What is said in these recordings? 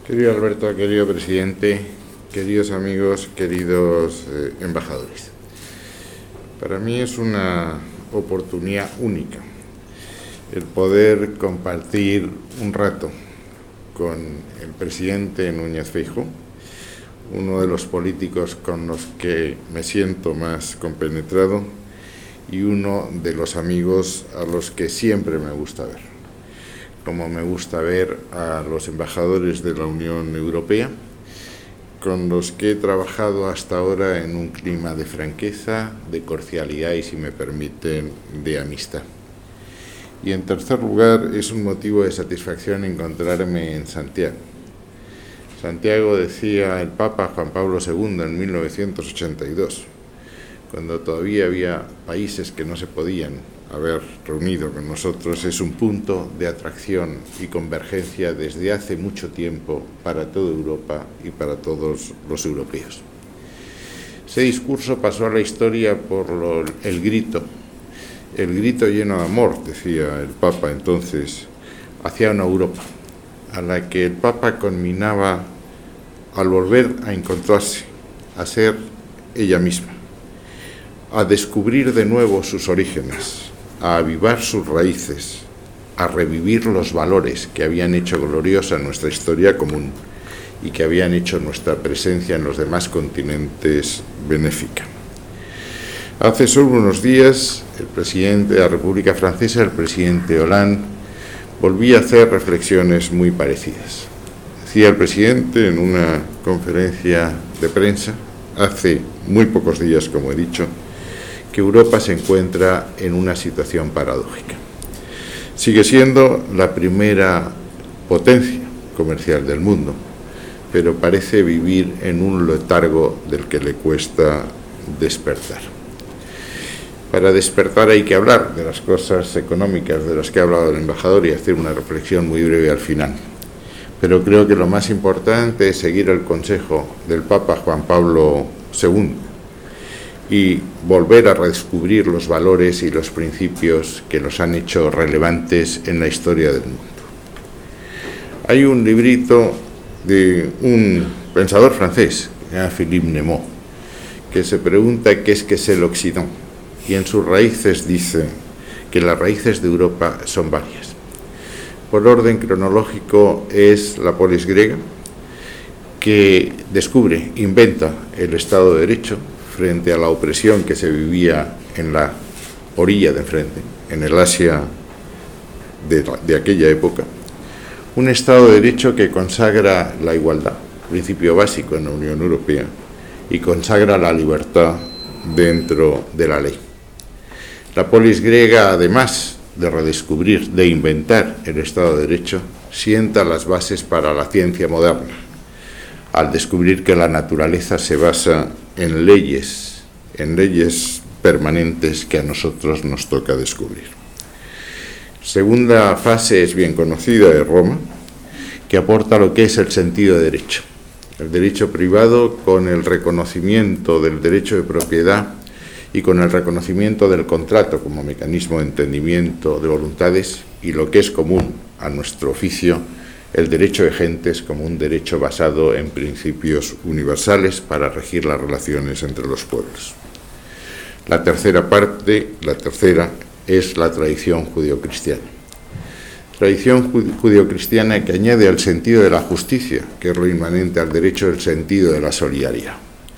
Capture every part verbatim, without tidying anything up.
Querido Alberto, querido presidente, queridos amigos, queridos eh, embajadores. Para mí es una oportunidad única el poder compartir un rato con el presidente Núñez Feijóo, uno de los políticos con los que me siento más compenetrado y uno de los amigos a los que siempre me gusta ver, como me gusta ver a los embajadores de la Unión Europea, con los que he trabajado hasta ahora en un clima de franqueza, de cordialidad y, si me permiten, de amistad. Y en tercer lugar, es un motivo de satisfacción encontrarme en Santiago. Santiago, decía el Papa Juan Pablo segundo en mil novecientos ochenta y dos, cuando todavía había países que no se podían haber reunido con nosotros, es un punto de atracción y convergencia desde hace mucho tiempo para toda Europa y para todos los europeos. Ese discurso pasó a la historia por lo, el grito, el grito lleno de amor, decía el Papa entonces, hacia una Europa, a la que el Papa conminaba al volver a encontrarse, a ser ella misma, a descubrir de nuevo sus orígenes, a avivar sus raíces, a revivir los valores que habían hecho gloriosa nuestra historia común y que habían hecho nuestra presencia en los demás continentes benéfica. Hace solo unos días, el presidente de la República Francesa, el presidente Hollande, volvía a hacer reflexiones muy parecidas. Decía el presidente en una conferencia de prensa, hace muy pocos días, como he dicho, que Europa se encuentra en una situación paradójica. Sigue siendo la primera potencia comercial del mundo, pero parece vivir en un letargo del que le cuesta despertar. Para despertar hay que hablar de las cosas económicas de las que ha hablado el embajador y hacer una reflexión muy breve al final. Pero creo que lo más importante es seguir el consejo del Papa Juan Pablo segundo y volver a redescubrir los valores y los principios que los han hecho relevantes en la historia del mundo. Hay un librito de un pensador francés, Philippe Nemo, que se pregunta qué es que es el Occident, y en sus raíces dice que las raíces de Europa son varias. Por orden cronológico es la polis griega, que descubre, inventa el Estado de Derecho frente a la opresión que se vivía en la orilla de enfrente, en el Asia de, de aquella época. Un Estado de Derecho que consagra la igualdad, principio básico en la Unión Europea, y consagra la libertad dentro de la ley. La polis griega, además de redescubrir, de inventar el Estado de Derecho, sienta las bases para la ciencia moderna, al descubrir que la naturaleza se basa en leyes, en leyes permanentes que a nosotros nos toca descubrir. Segunda fase es bien conocida de Roma, que aporta lo que es el sentido de derecho. El derecho privado con el reconocimiento del derecho de propiedad y con el reconocimiento del contrato como mecanismo de entendimiento de voluntades y lo que es común a nuestro oficio, el derecho de gentes como un derecho basado en principios universales para regir las relaciones entre los pueblos. La tercera parte, la tercera, es la tradición judeocristiana. Tradición judeocristiana que añade al sentido de la justicia, que es lo inmanente al derecho, el sentido de la solidaridad.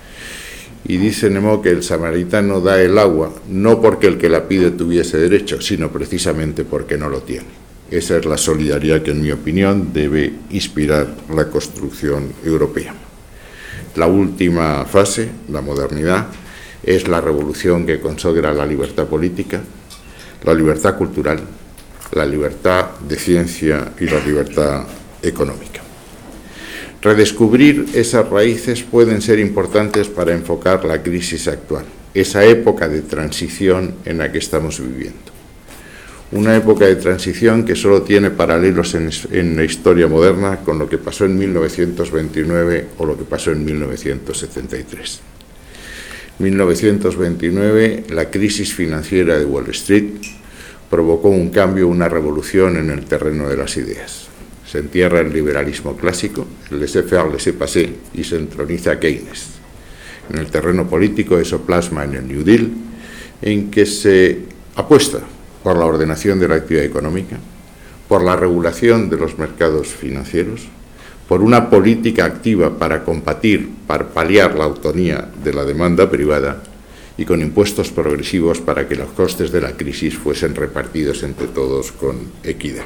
Y dice Nemo que el samaritano da el agua no porque el que la pide tuviese derecho, sino precisamente porque no lo tiene. Esa es la solidaridad que, en mi opinión, debe inspirar la construcción europea. La última fase, la modernidad, es la revolución que consagra la libertad política, la libertad cultural, la libertad de ciencia y la libertad económica. Redescubrir esas raíces pueden ser importantes para enfocar la crisis actual, esa época de transición en la que estamos viviendo. Una época de transición que solo tiene paralelos en, en la historia moderna con lo que pasó en mil novecientos veintinueve o lo que pasó en mil novecientos setenta y tres. En mil novecientos veintinueve, la crisis financiera de Wall Street provocó un cambio, una revolución en el terreno de las ideas. Se entierra el liberalismo clásico, el laissez-faire, laissez-passer, y se entroniza Keynes. En el terreno político eso plasma en el New Deal, en que se apuesta por la ordenación de la actividad económica, por la regulación de los mercados financieros, por una política activa para combatir, para paliar la autonomía de la demanda privada y con impuestos progresivos para que los costes de la crisis fuesen repartidos entre todos con equidad.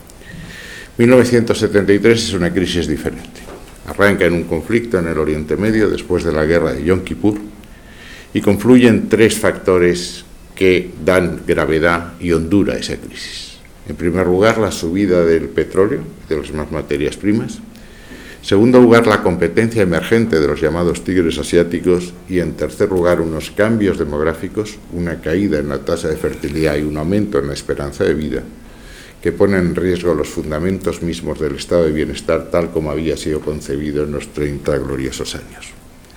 mil novecientos setenta y tres es una crisis diferente. Arranca en un conflicto en el Oriente Medio después de la guerra de Yom Kippur y confluyen tres factores que dan gravedad y hondura a esa crisis. En primer lugar, la subida del petróleo, de las demás materias primas. En segundo lugar, la competencia emergente de los llamados tigres asiáticos. Y en tercer lugar, unos cambios demográficos, una caída en la tasa de fertilidad y un aumento en la esperanza de vida, que ponen en riesgo los fundamentos mismos del estado de bienestar tal como había sido concebido en los treinta gloriosos años.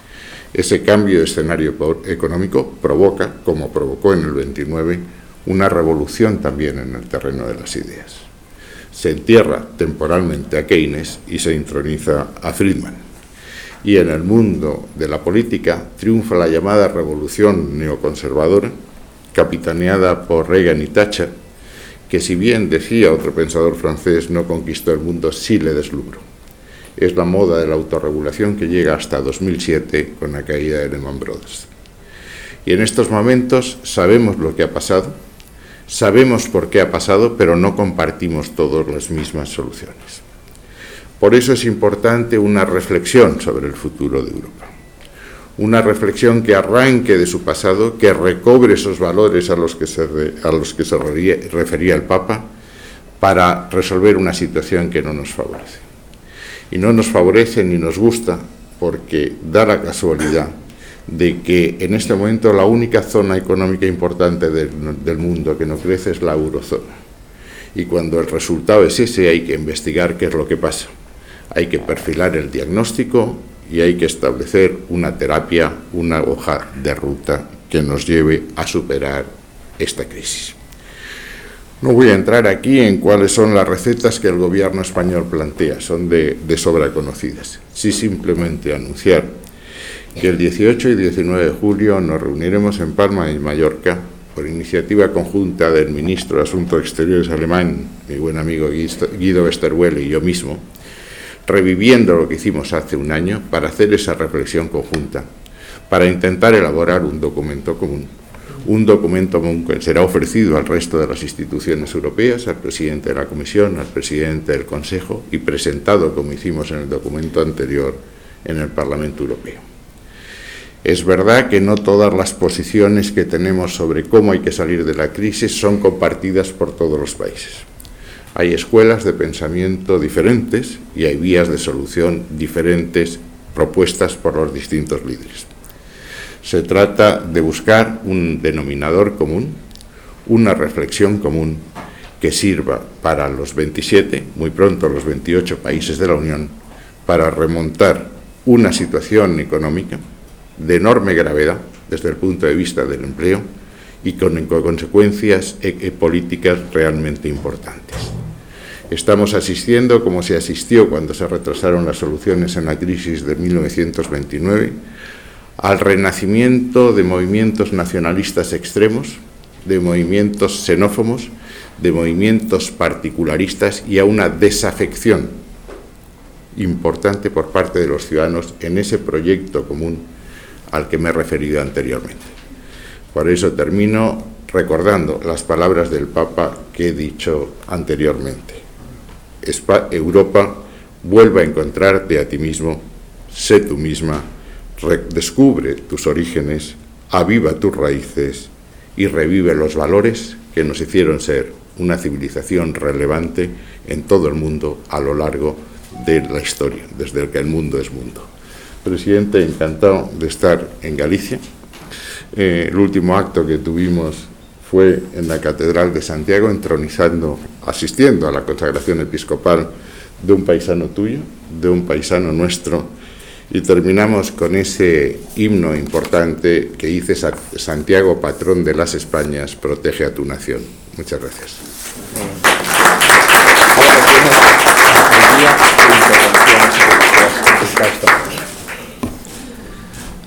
Ese cambio de escenario económico provoca, como provocó en el veintinueve, una revolución también en el terreno de las ideas. Se entierra temporalmente a Keynes y se introniza a Friedman. Y en el mundo de la política triunfa la llamada revolución neoconservadora, capitaneada por Reagan y Thatcher, que si bien decía otro pensador francés no conquistó el mundo, sí le deslumbró. Es la moda de la autorregulación que llega hasta dos mil siete con la caída de Lehman Brothers. Y en estos momentos sabemos lo que ha pasado, sabemos por qué ha pasado, pero no compartimos todos las mismas soluciones. Por eso es importante una reflexión sobre el futuro de Europa. Una reflexión que arranque de su pasado, que recobre esos valores a los que se, a los que se refería el Papa, para resolver una situación que no nos favorece. Y no nos favorece ni nos gusta porque da la casualidad de que en este momento la única zona económica importante del, del mundo que no crece es la eurozona. Y cuando el resultado es ese, hay que investigar qué es lo que pasa. Hay que perfilar el diagnóstico y hay que establecer una terapia, una hoja de ruta que nos lleve a superar esta crisis. No voy a entrar aquí en cuáles son las recetas que el gobierno español plantea, son de, de sobra conocidas. Sí, simplemente anunciar que el dieciocho y diecinueve de julio nos reuniremos en Palma de Mallorca por iniciativa conjunta del ministro de Asuntos Exteriores alemán, mi buen amigo Guido Westerwelle y yo mismo, reviviendo lo que hicimos hace un año para hacer esa reflexión conjunta, para intentar elaborar un documento común. Un documento común que será ofrecido al resto de las instituciones europeas, al presidente de la Comisión, al presidente del Consejo y presentado, como hicimos en el documento anterior, en el Parlamento Europeo. Es verdad que no todas las posiciones que tenemos sobre cómo hay que salir de la crisis son compartidas por todos los países. Hay escuelas de pensamiento diferentes y hay vías de solución diferentes propuestas por los distintos líderes. Se trata de buscar un denominador común, una reflexión común que sirva para los veintisiete, muy pronto los veintiocho países de la Unión, para remontar una situación económica de enorme gravedad desde el punto de vista del empleo y con consecuencias e políticas realmente importantes. Estamos asistiendo, como se asistió cuando se retrasaron las soluciones en la crisis de mil novecientos veintinueve, al renacimiento de movimientos nacionalistas extremos, de movimientos xenófobos, de movimientos particularistas y a una desafección importante por parte de los ciudadanos en ese proyecto común al que me he referido anteriormente. Por eso termino recordando las palabras del Papa que he dicho anteriormente. Europa, vuelve a encontrarte a ti mismo, sé tú misma, descubre tus orígenes, aviva tus raíces y revive los valores que nos hicieron ser una civilización relevante en todo el mundo a lo largo de la historia, desde el que el mundo es mundo. Presidente, encantado de estar en Galicia. Eh, el último acto que tuvimos fue en la Catedral de Santiago, entronizando, asistiendo a la consagración episcopal de un paisano tuyo, de un paisano nuestro, y terminamos con ese himno importante que dice: Santiago, patrón de las Españas, protege a tu nación. Muchas gracias.